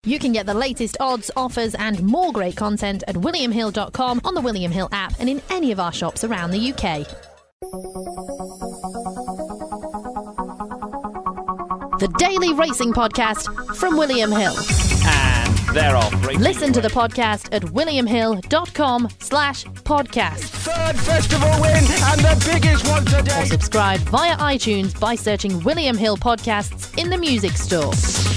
You can get the latest odds, offers and more great content at williamhill.com, on the William Hill app and in any of our shops around the UK. The Daily Racing Podcast from William Hill. And they're off. Listen to the podcast at williamhill.com/podcast. Third festival win and the biggest one today. Or subscribe via iTunes by searching William Hill Podcasts in the music store.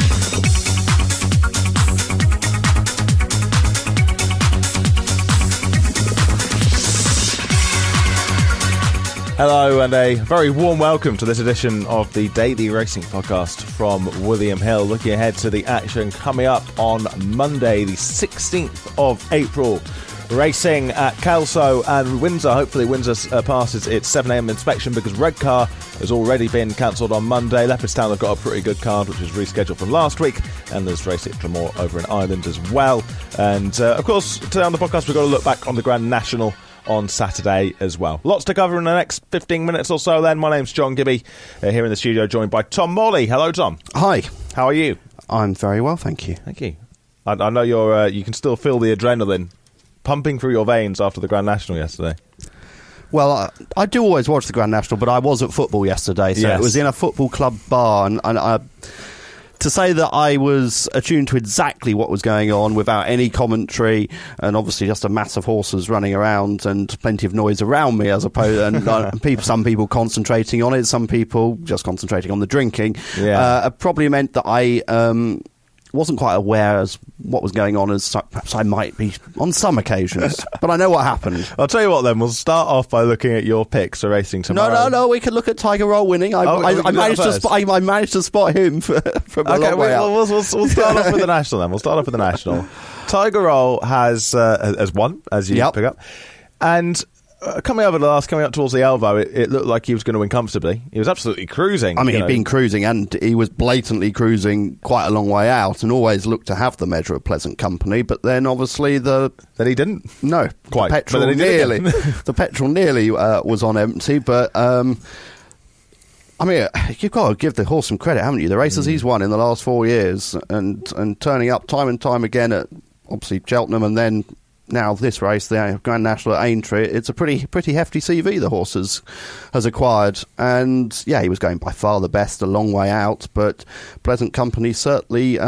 Hello and a very warm welcome to this edition of the Daily Racing Podcast from William Hill. Looking ahead to the action coming up on Monday, the 16th of April. Racing at Kelso and Windsor. Hopefully Windsor passes its 7am inspection because Redcar has already been cancelled on Monday. Leopardstown have got a pretty good card which is rescheduled from last week, and there's Race at Dromore over in Ireland as well. And of course today on the podcast we've got to look back on the Grand National on Saturday as well. Lots to cover in the next 15 minutes or so then. My name's John Gibby, here in the studio, joined by Tom Morley. Hello, Tom. Hi. How are you? I'm very well, thank you. Thank you. I know you can still feel the adrenaline pumping through your veins after the Grand National yesterday. Well, I do always watch the Grand National, but I was at football yesterday, so Yes. It was in a football club bar, and to say that I was attuned to exactly what was going on without any commentary, and obviously just a mass of horses running around and plenty of noise around me, as opposed and some people concentrating on it, some people just concentrating on the drinking, probably meant that I wasn't quite aware as what was going on as perhaps I might be on some occasions. But I know what happened. I'll tell you what then, we'll start off by looking at your picks for racing tomorrow. No, we could look at Tiger Roll winning. I managed to spot him from a long way out. We'll start off with the National then. We'll start off with the National. Tiger Roll has won, as you pick up. And coming up towards the elbow, it looked like he was going to win comfortably. He was absolutely cruising. I mean, he'd been cruising, and he was blatantly cruising quite a long way out, and always looked to have the measure of Pleasant Company. But then, obviously, then he didn't. No, quite. The petrol nearly was on empty. But I mean, you've got to give the horse some credit, haven't you? The races he's won in the last 4 years, and turning up time and time again at obviously Cheltenham, and then now this race, the Grand National at Aintree, it's a pretty hefty CV the horse has acquired. And yeah, he was going by far the best a long way out, but Pleasant Company certainly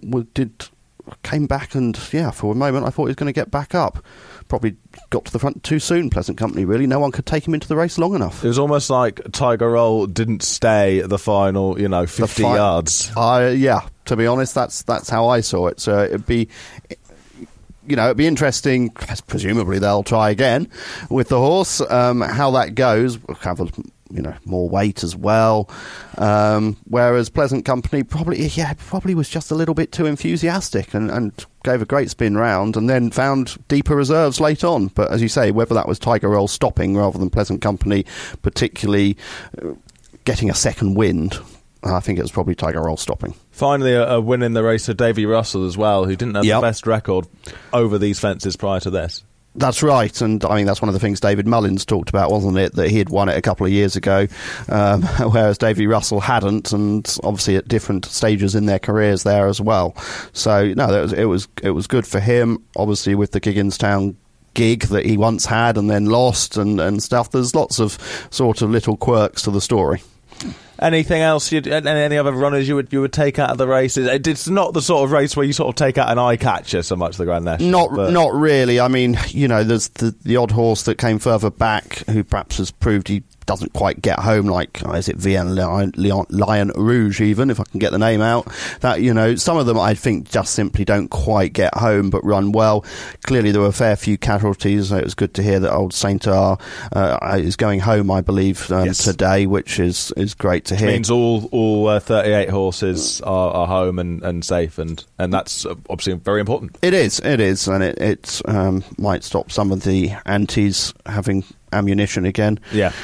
came back, and yeah, for a moment I thought he was going to get back up. Probably got to the front too soon, Pleasant Company, really. No one could take him into the race long enough. It was almost like Tiger Roll didn't stay the final 50 yards. Yeah, to be honest, that's how I saw it. So it'd be interesting. Presumably they'll try again with the horse. How that goes, we'll have more weight as well. Whereas Pleasant Company probably was just a little bit too enthusiastic and gave a great spin round and then found deeper reserves late on. But as you say, whether that was Tiger Roll stopping rather than Pleasant Company particularly getting a second wind, I think it was probably Tiger Roll stopping. Finally, a win in the race for Davy Russell as well, who didn't have the best record over these fences prior to this. That's right, and I mean that's one of the things David Mullins talked about, wasn't it? That he had won it a couple of years ago, whereas Davy Russell hadn't, and obviously at different stages in their careers there as well. So no, it was good for him. Obviously with the Gigginstown gig that he once had and then lost and stuff. There's lots of sort of little quirks to the story. Anything else? Any other runners you would take out of the race? It's not the sort of race where you sort of take out an eye catcher so much. The Grand National, not really. I mean, there's the odd horse that came further back who perhaps has proved he doesn't quite get home, like is it Vienne Lion Rouge, even if I can get the name out. That some of them I think just simply don't quite get home, but run well. Clearly there were a fair few casualties. It was good to hear that old Saint R is going home, I believe, today, which is great to hear. Which means all 38 horses are home and safe, and that's obviously very important. It is, and it might stop some of the antis having ammunition again.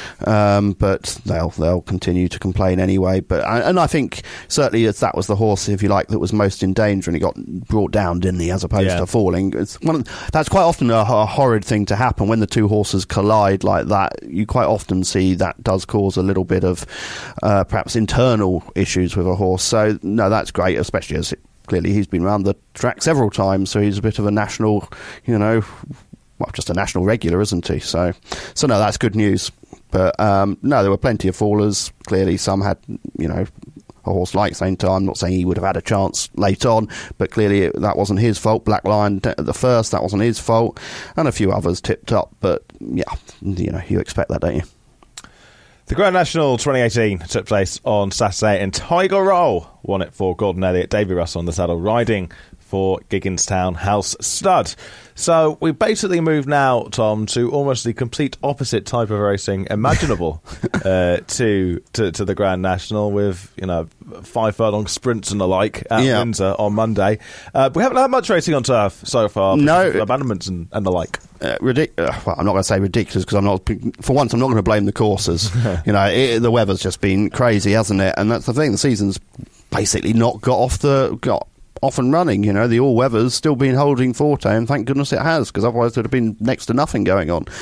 But they'll continue to complain anyway. But I think certainly as that was the horse, if you like, that was most in danger, and he got brought down, didn't he, as opposed to falling. That's quite often a horrid thing to happen when the two horses collide like that. You quite often see that does cause a little bit of perhaps internal issues with a horse. So no, that's great, especially as it clearly he's been around the track several times, so he's a bit of a national, just a national regular, isn't he? So no, that's good news. But no, there were plenty of fallers. Clearly, some had, a horse like St. Time. I'm not saying he would have had a chance late on, but clearly that wasn't his fault. Black Lion at the first, that wasn't his fault, and a few others tipped up. But yeah, you expect that, don't you? The Grand National 2018 took place on Saturday, and Tiger Roll won it for Gordon Elliott. Davy Russell on the saddle, riding for Gigginstown House Stud. So we basically move now, Tom, to almost the complete opposite type of racing imaginable to the Grand National, with 5 furlong sprints and the like at Windsor on Monday. We haven't had much racing on turf so far. No, abandonments and the like. Well, I'm not going to say ridiculous, because I'm not going to blame the courses. The weather's just been crazy, hasn't it? And that's the thing. The season's basically not got off and running. The all-weather's still been holding forte, and thank goodness it has, because otherwise there'd have been next to nothing going on.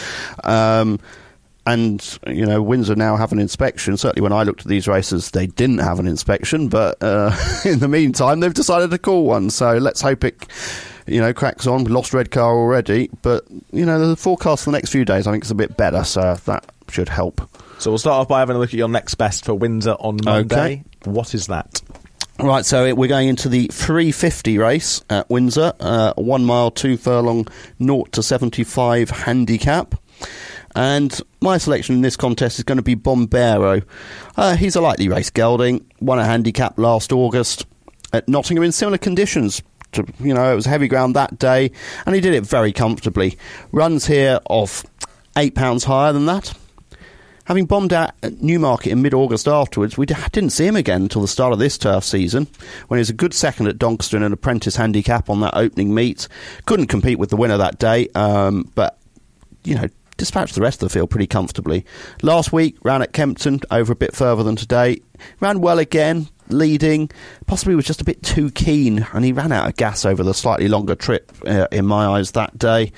And Windsor now have an inspection. Certainly when I looked at these races, they didn't have an inspection, but in the meantime they've decided to call one, so let's hope it cracks on. We lost Redcar already, but the forecast for the next few days I think is a bit better, so that should help. So we'll start off by having a look at your next best for Windsor on Monday. Okay. What is that? Right, so we're going into the 350 race at Windsor, 1 mile, 2 furlong, 0 to 75 handicap. And my selection in this contest is going to be Bombero. He's a lightly raced gelding, won a handicap last August at Nottingham in similar conditions. It was heavy ground that day, and he did it very comfortably. Runs here of £8 higher than that. Having bombed out at Newmarket in mid-August afterwards, we didn't see him again until the start of this turf season, when he was a good second at Doncaster in an apprentice handicap on that opening meet. Couldn't compete with the winner that day, but, dispatched the rest of the field pretty comfortably. Last week, ran at Kempton, over a bit further than today. Ran well again, leading, possibly was just a bit too keen, and he ran out of gas over the slightly longer trip, in my eyes, that day.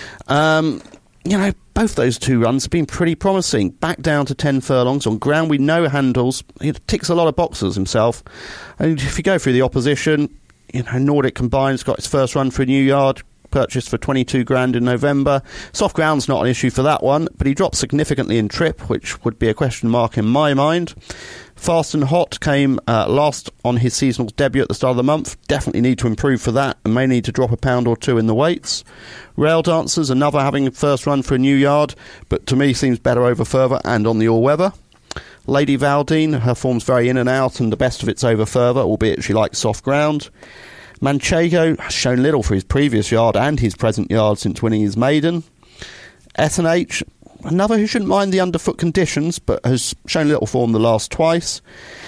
Both those two runs have been pretty promising. Back down to 10 furlongs on ground we know handles. He ticks a lot of boxes himself. And if you go through the opposition, Nordic Combine's got its first run for a new yard, purchased for 22 grand in November. Soft ground's not an issue for that one, but he dropped significantly in trip, which would be a question mark in my mind. Fast and Hot came last on his seasonal debut at the start of the month. Definitely need to improve for that, and may need to drop a pound or two in the weights. Rail Dancers, another having a first run for a new yard, but to me seems better over further and on the all-weather. Lady Valdine, her form's very in and out, and the best of it's over further, albeit she likes soft ground. Manchego has shown little for his previous yard and his present yard since winning his maiden. S&H, another who shouldn't mind the underfoot conditions, but has shown little form the last twice.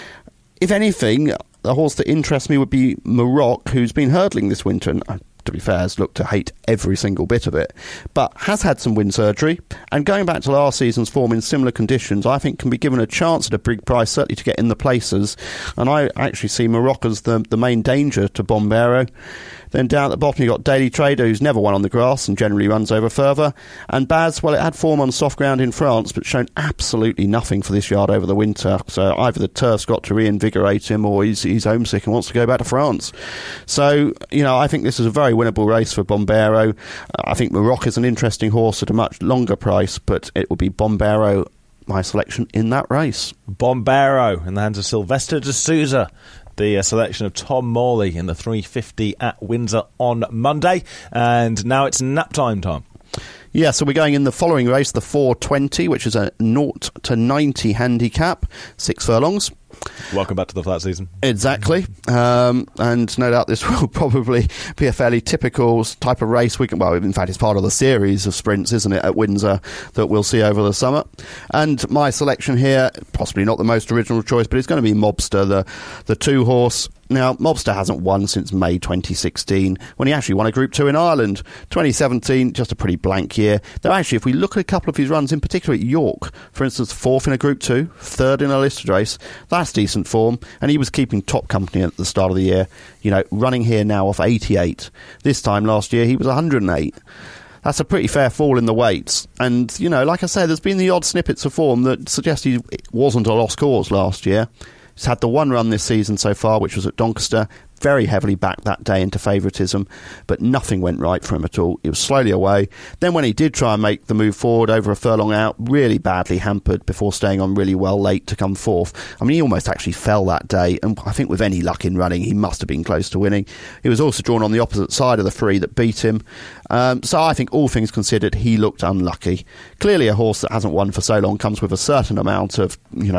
If anything, the horse that interests me would be Maroc, who's been hurdling this winter, and to be fair, has looked to hate every single bit of it, but has had some wind surgery, and going back to last season's form in similar conditions, I think can be given a chance at a big price, certainly to get in the places, and I actually see Maroc as the main danger to Bombero. Then down at the bottom you've got Daily Trader, who's never won on the grass and generally runs over further. And Baz, well, it had form on soft ground in France, but shown absolutely nothing for this yard over the winter. So either the turf's got to reinvigorate him, or he's homesick and wants to go back to France. So, I think this is a very winnable race for Bombero. I think Maroc is an interesting horse at a much longer price, but it will be Bombero, my selection in that race. Bombero in the hands of Sylvester de Souza. The selection of Tom Morley in the 350 at Windsor on Monday. And now it's nap time, Tom. Yeah, so we're going in the following race, the 420, which is a 0 to 90 handicap, 6 furlongs. Welcome back to the flat season. Exactly. And no doubt this will probably be a fairly typical type of race. Well, in fact, it's part of the series of sprints, isn't it, at Windsor that we'll see over the summer. And my selection here, possibly not the most original choice, but it's going to be Mobster, the 2-horse. Now, Mobster hasn't won since May 2016, when he actually won a Group 2 in Ireland. 2017, just a pretty blank year. Though actually, if we look at a couple of his runs, in particular at York, for instance, 4th in a Group 2, 3rd in a listed race, that's decent form, and he was keeping top company at the start of the year, running here now off 88. This time last year, he was 108. That's a pretty fair fall in the weights. And, like I say, there's been the odd snippets of form that suggest he wasn't a lost cause last year. He's had the one run this season so far, which was at Doncaster. Very heavily backed that day into favouritism, but nothing went right for him at all. He was slowly away. Then when he did try and make the move forward over a furlong out, really badly hampered before staying on really well late to come fourth. I mean, he almost actually fell that day, and I think with any luck in running, he must have been close to winning. He was also drawn on the opposite side of the three that beat him. So I think all things considered, he looked unlucky. Clearly a horse that hasn't won for so long comes with a certain amount of,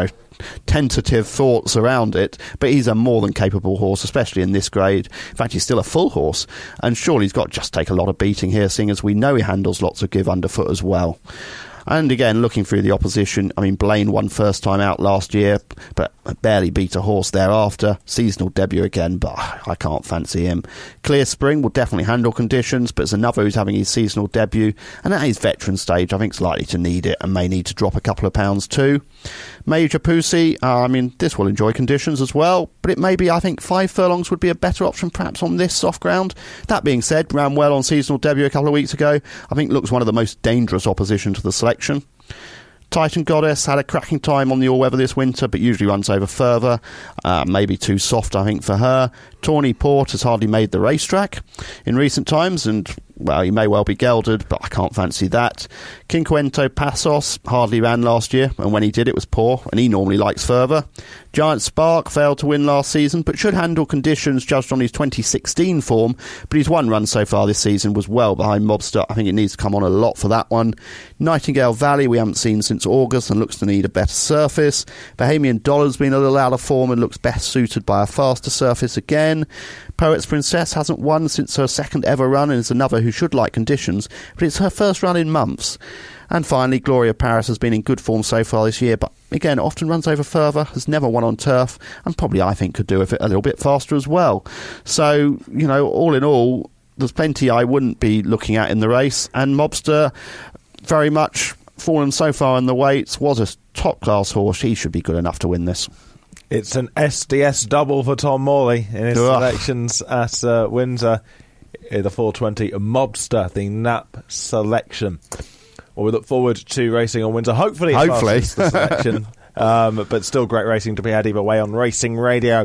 tentative thoughts around it, but he's a more than capable horse, especially in this grade. In fact, he's still a full horse, and surely he's got to just take a lot of beating here, seeing as we know he handles lots of give underfoot as well. And again, looking through the opposition, I mean, Blaine won first time out last year, but barely beat a horse thereafter. Seasonal debut again, but I can't fancy him. Clear Spring will definitely handle conditions, but it's another who's having his seasonal debut, and at his veteran stage, I think it's likely to need it and may need to drop a couple of pounds too. Major Pussy, this will enjoy conditions as well, but it may be, I think, 5 furlongs would be a better option perhaps on this soft ground. That being said, ran well on seasonal debut a couple of weeks ago. I think looks one of the most dangerous opposition to the selection. Titan Goddess had a cracking time on the all-weather this winter, but usually runs over further. Maybe too soft, I think, for her. Tawny Port has hardly made the racetrack in recent times, and, well, he may well be gelded, but I can't fancy that. Quinquento Passos hardly ran last year, and when he did, it was poor, and he normally likes further. Giant Spark failed to win last season, but should handle conditions judged on his 2016 form, but his one run so far this season was well behind Mobster. I think it needs to come on a lot for that one. Nightingale Valley we haven't seen since August and looks to need a better surface. Bohemian Dollar's been a little out of form and looks best suited by a faster surface again. Poet's Princess hasn't won since her second ever run and is another who should like conditions, but it's her first run in months. And finally, Gloria Paris has been in good form so far this year, but again, often runs over further, has never won on turf, and probably, I think, could do with it a little bit faster as well. So, all in all, there's plenty I wouldn't be looking at in the race, and Mobster, very much fallen so far in the weights, was a top-class horse. He should be good enough to win this. It's an SDS double for Tom Morley in his selections at Windsor. The 420 Mobster, the Nap selection. Well, we look forward to racing on Windsor. Hopefully. The selection. But still great racing to be had either way on Racing Radio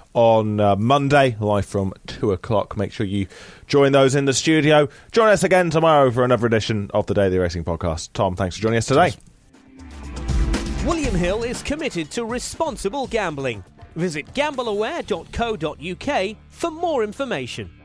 on Monday, live from 2 o'clock. Make sure you join those in the studio. Join us again tomorrow for another edition of the Daily Racing Podcast. Tom, thanks for joining us today. William Hill is committed to responsible gambling. Visit gambleaware.co.uk for more information.